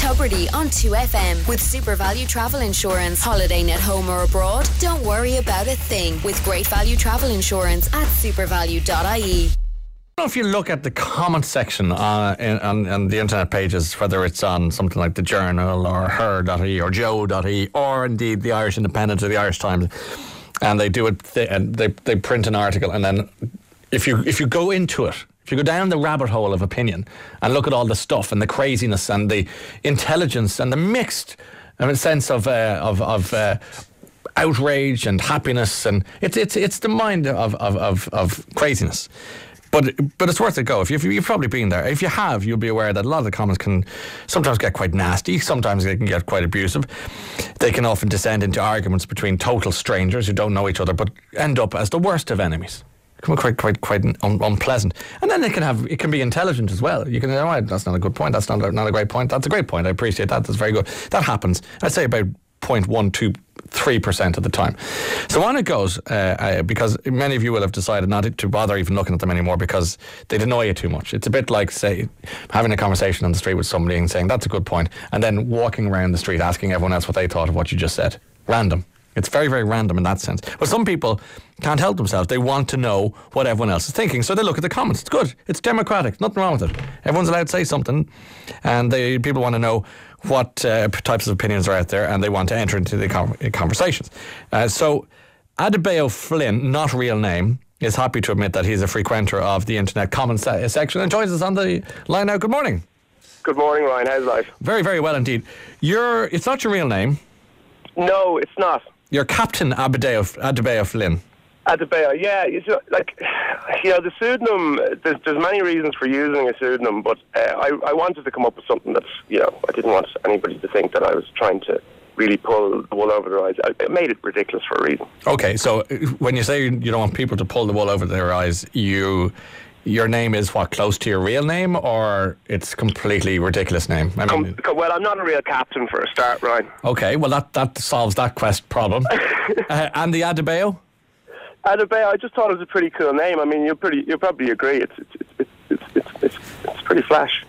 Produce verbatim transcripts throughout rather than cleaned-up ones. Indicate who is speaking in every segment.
Speaker 1: Tubridy on two F M with Super Value Travel Insurance. Holidaying at home or abroad? Don't worry about a thing with Great Value Travel Insurance at supervalue dot I E.
Speaker 2: I don't know if you look at the comment section uh, in, on, on the internet pages, whether it's on something like the Journal or her dot I E or joe dot I E or indeed the Irish Independent or the Irish Times, and they do it, they, and they they print an article, and then if you if you go into it, if you go down the rabbit hole of opinion and look at all the stuff and the craziness and the intelligence and the mixed I mean, sense of uh, of of uh, outrage and happiness, and it's it's it's the mind of of of, of craziness. But but it's worth a go. If you've, you've probably been there. If you have, you'll be aware that a lot of the comments can sometimes get quite nasty. Sometimes they can get quite abusive. They can often descend into arguments between total strangers who don't know each other, but end up as the worst of enemies. Come quite quite quite un- unpleasant. And then it can have it can be intelligent as well. You can say, oh, that's not a good point. That's not a, not a great point. That's a great point. I appreciate that. That's very good. That happens. I'd say about zero point one two three percent of the time. So on it goes, uh, uh, because many of you will have decided not to bother even looking at them anymore because they'd annoy you too much. It's a bit like, say, having a conversation on the street with somebody and saying, that's a good point, and then walking around the street asking everyone else what they thought of what you just said. Random. It's very, very random in that sense. But some people can't help themselves. They want to know what everyone else is thinking, so they look at the comments. It's good. It's democratic. Nothing wrong with it. Everyone's allowed to say something, and they, people want to know what uh, types of opinions are out there, and they want to enter into the con- conversations. Uh, so Adebayo Flynn, not real name, is happy to admit that he's a frequenter of the internet comment se- section and joins us on the line now. Good morning.
Speaker 3: Good morning, Ryan. How's life?
Speaker 2: Very, very well indeed. You're, it's not your real name.
Speaker 3: No, it's not.
Speaker 2: You're Captain Adebayo, Adebayo Flynn.
Speaker 3: Adebayo, yeah. You know, like, you know, the pseudonym, there's, there's many reasons for using a pseudonym, but uh, I, I wanted to come up with something that's, you know, I didn't want anybody to think that I was trying to really pull the wool over their eyes. I, I made it ridiculous for a reason.
Speaker 2: Okay, so when you say you don't want people to pull the wool over their eyes, you... your name is what, close to your real name, or it's completely ridiculous name? I mean,
Speaker 3: Com- well, I'm not a real captain for a start, Ryan.
Speaker 2: Okay, well that, that solves that quest problem. uh, and the Adebayo?
Speaker 3: Adebayo, I just thought it was a pretty cool name. I mean, you'll pretty, you'll probably agree. It's it's it's it's it's it's, it's pretty flash.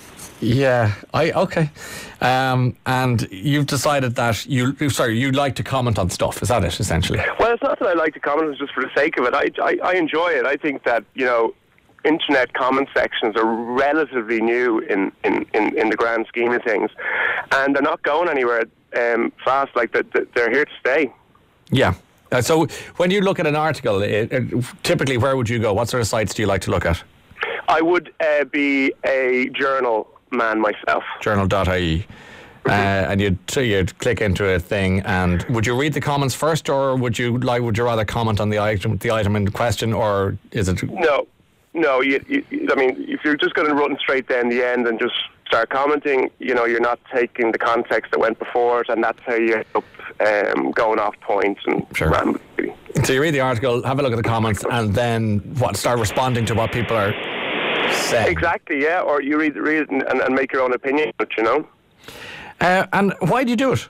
Speaker 2: Yeah, I okay. Um, and you've decided that you sorry you like to comment on stuff. Is that it essentially?
Speaker 3: Well, it's not that I like to comment. It's just for the sake of it. I I, I enjoy it. I think that, you know, internet comment sections are relatively new in, in, in, in the grand scheme of things, and they're not going anywhere um, fast. Like they're, they're here to stay.
Speaker 2: Yeah. Uh, so when you look at an article, it, it, typically where would you go? What sort of sites do you like to look at?
Speaker 3: I would uh, be a journal man myself.
Speaker 2: journal dot I E. Uh, and you'd so you'd click into a thing, and would you read the comments first, or would you like would you rather comment on the item the item in question, or is it
Speaker 3: no? No, you, you, I mean, if you're just going to run straight down the end and just start commenting, you know, you're not taking the context that went before it, and that's how you end up um, going off points and
Speaker 2: sure.
Speaker 3: rambling.
Speaker 2: So you read the article, have a look at the comments, and then what? Start responding to what people are saying.
Speaker 3: Exactly, yeah. Or you read, read it and, and make your own opinion, you know.
Speaker 2: Uh, and why do you do it?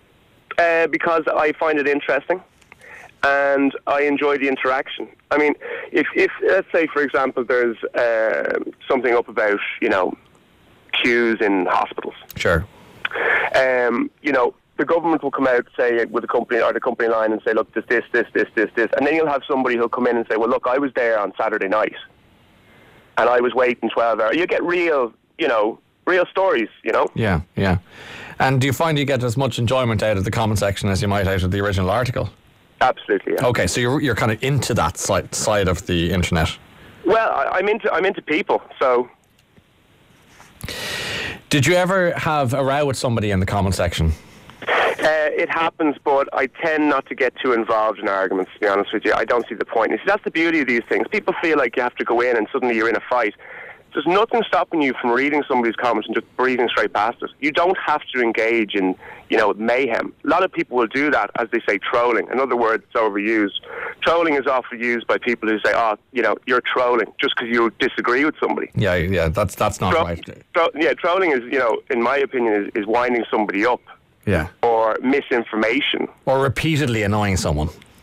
Speaker 3: Uh, because I find it interesting, and I enjoy the interaction. I mean, if, if let's say, for example, there's uh, something up about, you know, queues in hospitals.
Speaker 2: Sure.
Speaker 3: Um, you know, the government will come out, say, with the company or the company line and say, look, there's this, this, this, this, this. And then you'll have somebody who'll come in and say, well, look, I was there on Saturday night, and I was waiting twelve hours. You get real, you know, real stories, you know?
Speaker 2: Yeah, yeah. And do you find you get as much enjoyment out of the comment section as you might out of the original article?
Speaker 3: Absolutely, yeah.
Speaker 2: Okay, so you're you're kind of into that side side of the internet.
Speaker 3: Well, I, I'm into I'm into people. So,
Speaker 2: did you ever have a row with somebody in the comment section?
Speaker 3: Uh, it happens, but I tend not to get too involved in arguments, to be honest with you. I don't see the point. You see, that's the beauty of these things. People feel like you have to go in and suddenly you're in a fight. There's nothing stopping you from reading somebody's comments and just breezing straight past it. You don't have to engage in, you know, mayhem. A lot of people will do that, as they say, trolling. In other words, it's overused. Trolling is often used by people who say, oh, you know, you're trolling just because you disagree with somebody.
Speaker 2: Yeah, yeah, that's that's not Tro- right.
Speaker 3: Tro- yeah, trolling is, you know, in my opinion, is, is winding somebody up.
Speaker 2: Yeah.
Speaker 3: Or misinformation.
Speaker 2: Or repeatedly annoying someone.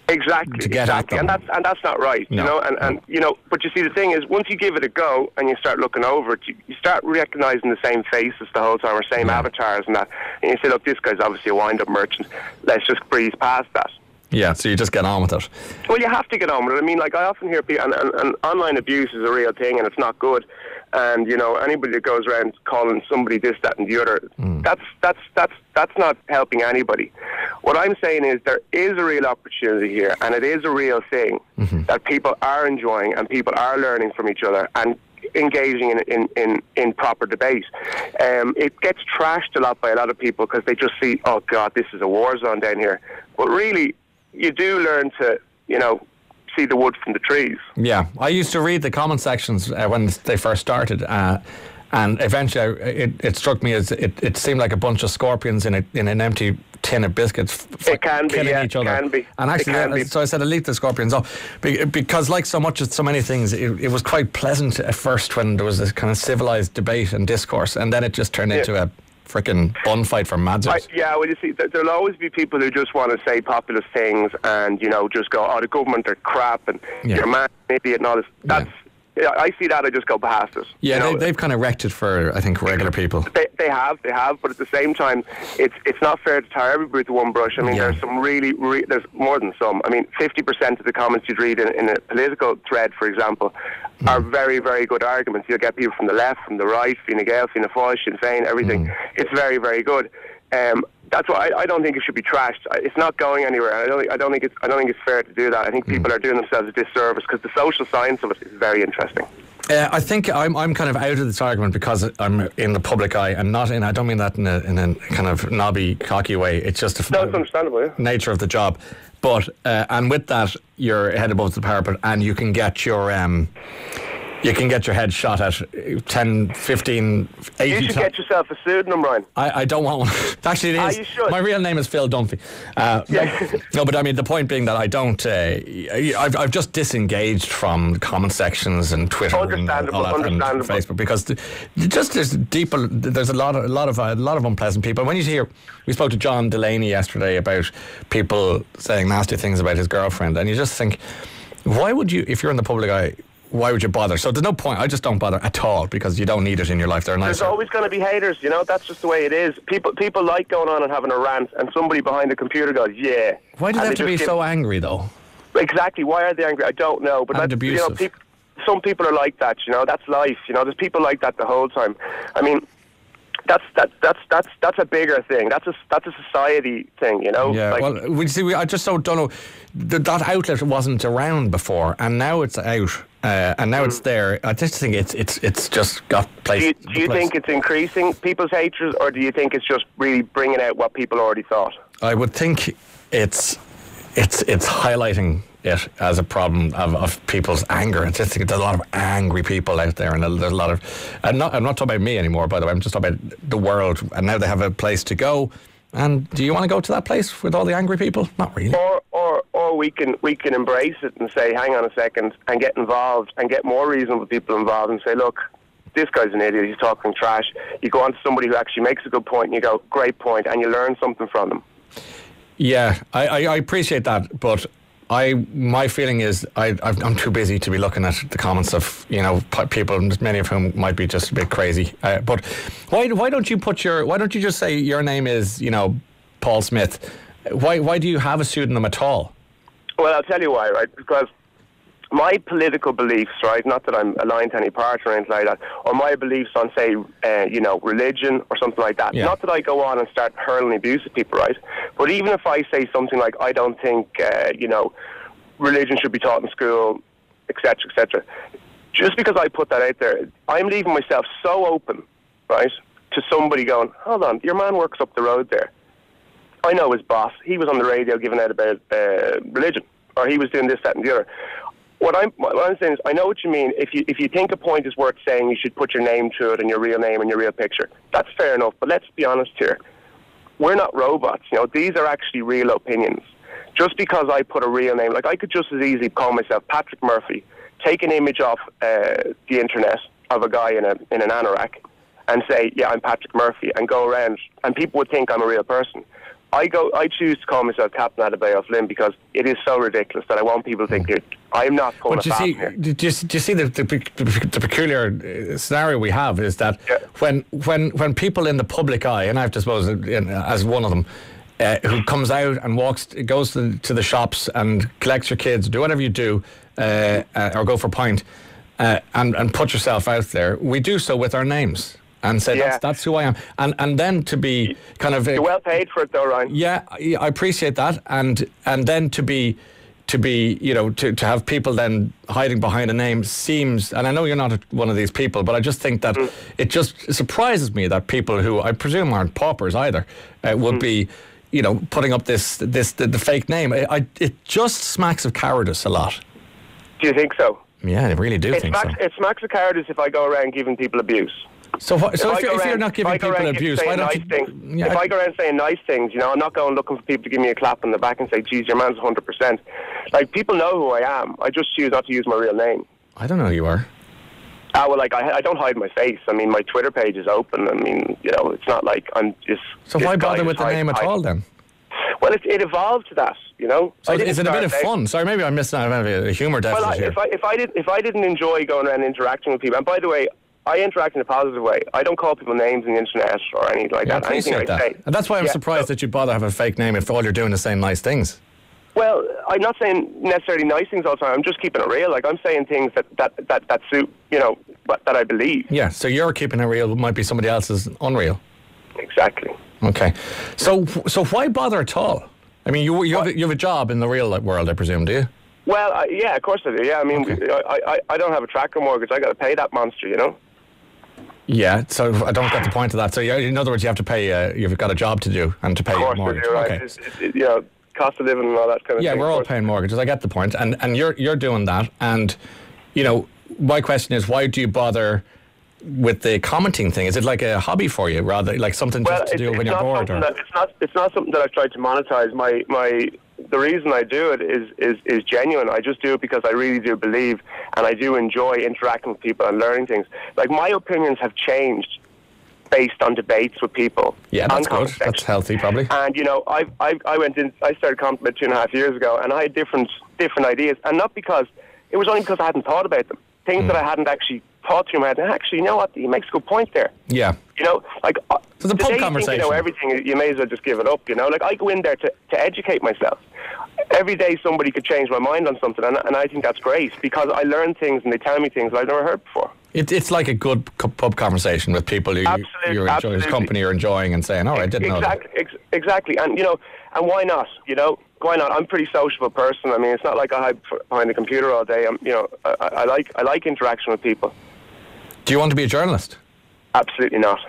Speaker 3: Exactly,
Speaker 2: to get
Speaker 3: exactly,
Speaker 2: at them.
Speaker 3: and that's and that's not right,
Speaker 2: No.
Speaker 3: you know. And, and you know, but you see, the thing is, once you give it a go and you start looking over it, you, you start recognizing the same faces the whole time, or same
Speaker 2: Yeah.
Speaker 3: avatars and that, and you say, look, this guy's obviously a wind-up merchant. Let's just breeze past that.
Speaker 2: Yeah, so you just get on with it.
Speaker 3: Well, you have to get on with it. I mean, like, I often hear people, and, and, and online abuse is a real thing, and it's not good. And, you know, anybody that goes around calling somebody this, that, and the other, mm. that's that's that's that's not helping anybody. What I'm saying is there is a real opportunity here, and it is a real thing mm-hmm. that people are enjoying, and people are learning from each other, and engaging in, in, in, in proper debate. Um, it gets trashed a lot by a lot of people because they just see, oh, God, this is a war zone down here. But really, you do learn to, you know, see the wood from the trees.
Speaker 2: Yeah, I used to read the comment sections uh, when they first started, uh, and eventually it, it struck me as it, it seemed like a bunch of scorpions in a, in an empty tin of biscuits f-
Speaker 3: it can
Speaker 2: killing
Speaker 3: be, yeah,
Speaker 2: each other.
Speaker 3: It can be.
Speaker 2: And actually,
Speaker 3: it can
Speaker 2: uh,
Speaker 3: be.
Speaker 2: so I said, I'll leave the scorpions off, because like so much of so many things, it, it was quite pleasant at first when there was this kind of civilised debate and discourse, and then it just turned yeah. into a frickin' bun fight for madzers.
Speaker 3: Yeah, well, you see, there'll always be people who just want to say populist things and, you know, just go, oh, the government are crap and
Speaker 2: yeah.
Speaker 3: you're mad, idiot and all this. That's, yeah. I see that, I just go past it.
Speaker 2: Yeah,
Speaker 3: you know?
Speaker 2: they, they've kind of wrecked it for, I think, regular people.
Speaker 3: They, they have, they have, but at the same time, it's it's not fair to tar everybody with one brush. I mean, yeah. there's some really, re- there's more than some. I mean, fifty percent of the comments you'd read in, in a political thread, for example, mm. are very, very good arguments. You'll get people from the left, from the right, Fine Gael, Fianna Fáil, Sinn Féin, everything. Mm. It's very, very good. Um, that's why I, I don't think it should be trashed. It's not going anywhere. I don't. I don't think it's. I don't think it's fair to do that. I think people mm. are doing themselves a disservice because the social science of it is very interesting.
Speaker 2: Uh, I think I'm I'm kind of out of this argument because I'm in the public eye and not in. I don't mean that in a, in a kind of knobby, cocky way. It's just a
Speaker 3: no, it's understandable. Yeah.
Speaker 2: nature of the job. But uh, and with that, you're head above the parapet, and you can get your. Um, You can get your head shot at ten, fifteen, eighty
Speaker 3: You should
Speaker 2: t-
Speaker 3: get yourself a pseudonym, Ryan.
Speaker 2: I, I don't want one. Actually, it is.
Speaker 3: Ah, you should.
Speaker 2: My real name is Phil Dunphy. Uh,
Speaker 3: yeah.
Speaker 2: No, but I mean, the point being that I don't... Uh, I've, I've just disengaged from comment sections and Twitter and all that and Facebook because the, just there's deep... There's a lot of a lot of, a lot of unpleasant people. When you hear... We spoke to John Delaney yesterday about people saying nasty things about his girlfriend, and you just think, why would you, if you're in the public eye... Why would you bother? So there's no point. I just don't bother at all because you don't need it in your life. They're nice.
Speaker 3: There's always going to be haters, you know. That's just the way it is. People people like going on and having a rant, and somebody behind the computer goes, "Yeah."
Speaker 2: Why do they have to be so angry, though?
Speaker 3: Exactly. Why are they angry? I don't know. But
Speaker 2: and
Speaker 3: that's,
Speaker 2: abusive.
Speaker 3: You know, peop- some people are like that. You know, that's life. You know, there's people like that the whole time. I mean. That's that, that's that's that's a bigger thing. That's a that's a society thing, you know.
Speaker 2: Yeah. Like, well, we see. We, I just don't, don't know. The, that outlet wasn't around before, and now it's out, uh, and now mm. it's there. I just think it's it's it's just got place.
Speaker 3: Do you, do you
Speaker 2: place.
Speaker 3: think it's increasing people's hatred, or do you think it's just really bringing out what people already thought?
Speaker 2: I would think it's it's it's highlighting it as a problem of, of people's anger. I just think there's a lot of angry people out there, and there's a lot of. I'm not. I'm not talking about me anymore. By the way, I'm just talking about the world. And now they have a place to go. And do you want to go to that place with all the angry people? Not really.
Speaker 3: Or, or, or we can we can embrace it and say, hang on a second, and get involved and get more reasonable people involved and say, look, this guy's an idiot. He's talking trash. You go on to somebody who actually makes a good point, and you go, great point, and you learn something from them.
Speaker 2: Yeah, I, I, I appreciate that, but. I my feeling is I I'm too busy to be looking at the comments of you know people, many of whom might be just a bit crazy. Uh, but why why don't you put your why don't you just say your name is you know Paul Smith? Why why do you have a pseudonym at all?
Speaker 3: Well, I'll tell you why. Right, because my political beliefs, right, not that I'm aligned to any party or anything like that, or my beliefs on, say, uh, you know, religion or something like that. Yeah. Not that I go on and start hurling abuse at people, right? But even if I say something like, I don't think, uh, you know, religion should be taught in school, et cetera, et cetera, just because I put that out there, I'm leaving myself so open, right, to somebody going, hold on, your man works up the road there. I know his boss. He was on the radio giving out about uh, religion, or he was doing this, that, and the other. What I'm, what I'm saying is, I know what you mean. If you if you think a point is worth saying, you should put your name to it and your real name and your real picture. That's fair enough. But let's be honest here. We're not robots. You know, these are actually real opinions. Just because I put a real name, like I could just as easily call myself Patrick Murphy, take an image off uh, the internet of a guy in a in an anorak, and say, yeah, I'm Patrick Murphy, and go around, and people would think I'm a real person. I go. I choose to call myself Captain Adebayo Flynn because it is so ridiculous that I want people to think it. I'm not pulling
Speaker 2: But
Speaker 3: a
Speaker 2: you
Speaker 3: fast
Speaker 2: see,
Speaker 3: here.
Speaker 2: do you, do you see the, the, the peculiar uh, scenario we have is that
Speaker 3: Yeah.
Speaker 2: when when when people in the public eye, and I have to suppose uh, as one of them, uh, who comes out and walks, goes to, to the shops and collects your kids, do whatever you do, uh, uh, or go for a pint, uh, and and put yourself out there, we do so with our names. And say,
Speaker 3: Yeah.
Speaker 2: that's, that's who I am. And and then to be kind of... Uh,
Speaker 3: You're well paid for it, though, Ryan.
Speaker 2: yeah, I I appreciate that. And and then to be, to be you know, to, to have people then hiding behind a name seems... And I know you're not a, one of these people, but I just think that
Speaker 3: Mm.
Speaker 2: it just surprises me that people who I presume aren't paupers either uh, would
Speaker 3: Mm.
Speaker 2: be, you know, putting up this, this the, the fake name. I, I, it just smacks of cowardice a lot.
Speaker 3: Do you think so?
Speaker 2: Yeah, I really do
Speaker 3: It
Speaker 2: think
Speaker 3: smacks,
Speaker 2: so.
Speaker 3: it smacks of cowardice if I go around giving people abuse.
Speaker 2: So, what, so
Speaker 3: If
Speaker 2: if,
Speaker 3: I
Speaker 2: you're,
Speaker 3: go
Speaker 2: if you're
Speaker 3: around-
Speaker 2: not
Speaker 3: if
Speaker 2: giving
Speaker 3: I go
Speaker 2: people
Speaker 3: around
Speaker 2: abuse,
Speaker 3: saying
Speaker 2: why don't
Speaker 3: nice
Speaker 2: you...
Speaker 3: things,
Speaker 2: Yeah,
Speaker 3: if I go around saying nice things, you know, I'm not going looking for people to give me a clap on the back and say, geez, your man's one hundred percent. Like, people know who I am. I just choose not to use my real name.
Speaker 2: I don't know who you are.
Speaker 3: Ah, well, like, I, I don't hide my face. I mean, my Twitter page is open. I mean, you know, it's not like I'm just...
Speaker 2: So
Speaker 3: this
Speaker 2: why
Speaker 3: guy
Speaker 2: bother
Speaker 3: who's
Speaker 2: with the
Speaker 3: hide-
Speaker 2: name at
Speaker 3: hide-
Speaker 2: all then?
Speaker 3: Well, it, it evolved to that, you know.
Speaker 2: So
Speaker 3: I didn't
Speaker 2: is it a bit of
Speaker 3: start out-
Speaker 2: fun? Sorry, maybe I'm missing out. Maybe a humour deficit
Speaker 3: Well, I,
Speaker 2: here.
Speaker 3: if I if I did if I didn't enjoy going around interacting with people, and by the way, I interact in a positive way. I don't call people names on the internet or anything like
Speaker 2: Yeah, I
Speaker 3: that. Anything
Speaker 2: appreciate
Speaker 3: I
Speaker 2: that.
Speaker 3: say.
Speaker 2: And that's why I'm
Speaker 3: Yeah,
Speaker 2: surprised
Speaker 3: so-
Speaker 2: that you bother having a fake name if all you're doing is saying nice things.
Speaker 3: Well, I'm not saying necessarily nice things all the time. I'm just keeping it real. Like, I'm saying things that that that, that suit, you know, what, that I believe.
Speaker 2: Yeah, so you're keeping it real, might be somebody else's unreal.
Speaker 3: Exactly.
Speaker 2: Okay. So so why bother at all? I mean, you you have, a- you have a job in the real world, I presume, do you?
Speaker 3: Well, I, yeah, of course I do. Yeah, I mean,
Speaker 2: Okay.
Speaker 3: I, I I don't have a tracker mortgage. I got to pay that monster, you know.
Speaker 2: Yeah, so I don't get the point of that. So you, in other words, you have to pay, uh, you've got a job to do and to pay
Speaker 3: Of
Speaker 2: your
Speaker 3: course I
Speaker 2: mortgage.
Speaker 3: do. Right?
Speaker 2: Okay.
Speaker 3: It's, it's, it, you know, cost of living and all that kind of
Speaker 2: Yeah,
Speaker 3: thing.
Speaker 2: we're
Speaker 3: of
Speaker 2: all
Speaker 3: course.
Speaker 2: paying mortgages. I get the point. And and you're you're doing that. And, you know, my question is, why do you bother with the commenting thing? Is it like a hobby for you, rather like something
Speaker 3: Well,
Speaker 2: just to
Speaker 3: it's,
Speaker 2: do
Speaker 3: it's
Speaker 2: when you're
Speaker 3: not
Speaker 2: bored?
Speaker 3: something
Speaker 2: Or?
Speaker 3: that, it's not. It's not something that I've tried to monetize. My my. The reason I do it is, is, is genuine. I just do it because I really do believe, and I do enjoy interacting with people and learning things. Like, my opinions have changed based on debates with people.
Speaker 2: Yeah,
Speaker 3: on
Speaker 2: that's good.
Speaker 3: comment
Speaker 2: That's
Speaker 3: sections.
Speaker 2: healthy, probably.
Speaker 3: And you know, I I I went in. I started comment about two and a half years ago, and I had different different ideas, and not because it was only because I hadn't thought about them. Things
Speaker 2: Mm.
Speaker 3: that I hadn't actually thought through in my head. And actually, you know what? He makes a good point there.
Speaker 2: Yeah.
Speaker 3: You know, like uh,
Speaker 2: So the
Speaker 3: the
Speaker 2: pub
Speaker 3: day you
Speaker 2: conversation.
Speaker 3: think you know everything, you may as well just give it up. You know, like I go in there to, to educate myself. Every day somebody could change my mind on something, and, and I think that's great because I learn things and they tell me things I've never heard before.
Speaker 2: It, it's like a good cu- pub conversation with people who you,
Speaker 3: Absolutely,
Speaker 2: you're enjoying, whose
Speaker 3: absolutely.
Speaker 2: company you're enjoying, and saying, "Oh, I didn't know that."
Speaker 3: Exactly, ex- exactly, and you know, and why not? You know, why not? I'm a pretty sociable person. I mean, it's not like I hide f- behind the computer all day. I'm, you know, I, I I like I like interaction with people.
Speaker 2: Do you want to be a journalist?
Speaker 3: Absolutely not.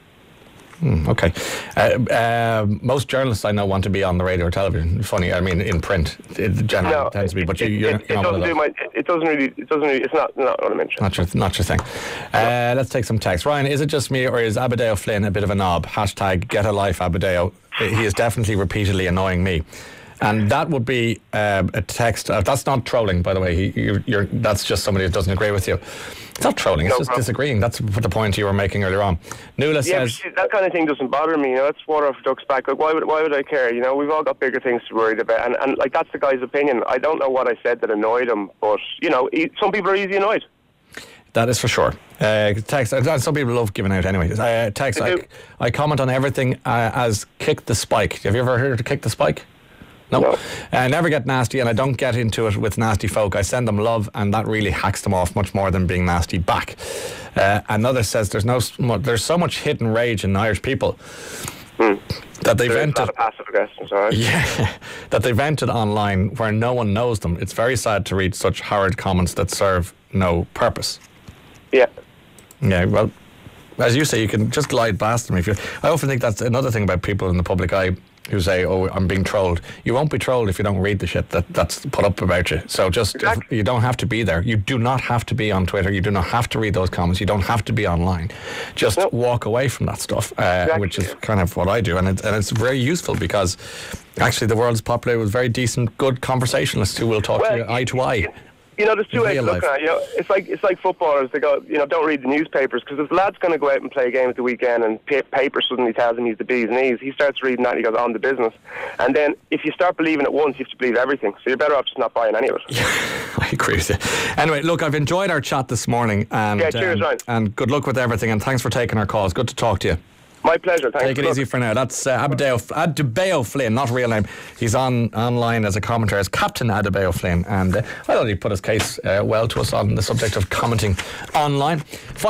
Speaker 2: Hmm, okay. Uh, uh, most journalists I know want to be on the radio or television. Funny, I mean, in print, it generally
Speaker 3: No,
Speaker 2: tends to be. But
Speaker 3: it,
Speaker 2: you, you're,
Speaker 3: it, it,
Speaker 2: you're
Speaker 3: it
Speaker 2: not one
Speaker 3: doesn't
Speaker 2: of
Speaker 3: do
Speaker 2: those.
Speaker 3: my. It, it doesn't really. It doesn't really. It's not not what I'm interested.
Speaker 2: Not your, not your thing. Uh, let's take some text. Ryan, is it just me or is Abadeo Flynn a bit of a knob? Hashtag get a life, Abadeo. He is definitely repeatedly annoying me. And that would be uh, a text. Uh, that's not trolling, by the way. He, you're, you're, that's just somebody who doesn't agree with you. It's not trolling. It's
Speaker 3: No
Speaker 2: just
Speaker 3: problem.
Speaker 2: disagreeing. That's the point you were making earlier on. Nuala
Speaker 3: Yeah, but
Speaker 2: says,
Speaker 3: see, that kind of thing doesn't bother me. You know, that's water off a duck's back. Like, why would why would I care? You know, we've all got bigger things to worry about, and and like that's the guy's opinion. I don't know what I said that annoyed him, but you know, he, some people are easy annoyed.
Speaker 2: that is for sure. Uh, text. Uh, some people love giving out anyway. Uh, text.
Speaker 3: They
Speaker 2: I,
Speaker 3: do.
Speaker 2: I comment on everything uh, as kick the spike. Have you ever heard of kick the spike? No.
Speaker 3: No.
Speaker 2: I never get nasty, and I don't get into it with nasty folk. I send them love, and that really hacks them off much more than being nasty back. Uh, another says there's no s- mu- there's so much hidden rage in Irish people that they
Speaker 3: There is a
Speaker 2: vented.
Speaker 3: lot of passive aggression, all right?
Speaker 2: Yeah, that they vented online where no one knows them. It's very sad to read such horrid comments that serve no purpose.
Speaker 3: Yeah.
Speaker 2: Yeah, well, as you say, you can just glide past them. If you, I often think that's another thing about people in the public eye who say, "Oh, I'm being trolled." You won't be trolled if you don't read the shit that, that's put up about you. So just if-
Speaker 3: Exactly.
Speaker 2: you don't have to be there. You do not have to be on Twitter. You do not have to read those comments. You don't have to be online. Just
Speaker 3: No.
Speaker 2: walk away from that stuff, uh,
Speaker 3: Exactly.
Speaker 2: which is kind of what I do, and it, and it's very useful because actually the world's populated with very decent, good conversationalists who will talk to you eye to eye.
Speaker 3: You know, there's two ways
Speaker 2: real
Speaker 3: of looking
Speaker 2: life.
Speaker 3: at it. You know, it's like it's like footballers. They go, you know, don't read the newspapers, because if the lad's going to go out and play a game at the weekend and pa- paper suddenly tells him he's the bee's knees, he starts reading that and he goes on to business. And then if you start believing it once, you have to believe everything. So you're better off just not buying any of it.
Speaker 2: I agree with you. Anyway, look, I've enjoyed our chat this morning, and
Speaker 3: Yeah, cheers,
Speaker 2: um,
Speaker 3: Ryan.
Speaker 2: and good luck with everything, and thanks for taking our calls. Good to talk to you.
Speaker 3: My pleasure. Thanks.
Speaker 2: Take it
Speaker 3: Good
Speaker 2: easy
Speaker 3: luck.
Speaker 2: for now. That's uh, Adebayo, Adebayo Flynn, not real name. He's on online as a commentator as Captain Adebayo Flynn, and uh, I thought he put his case uh, well to us on the subject of commenting online.